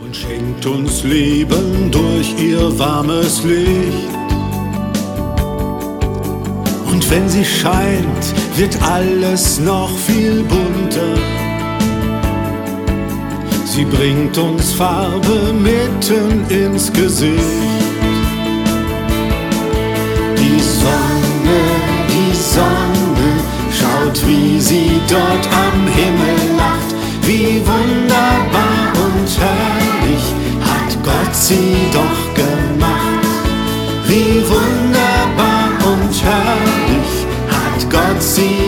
und schenkt uns Leben durch ihr warmes Licht. Und wenn sie scheint, wird alles noch viel bunter. Sie bringt uns Farbe mitten ins Gesicht. Die Sonne, schaut, wie sie dort am Himmel lacht. Wie wunderbar und herrlich hat Gott sie doch gemacht. Wie wunderbar und herrlich hat Gott sie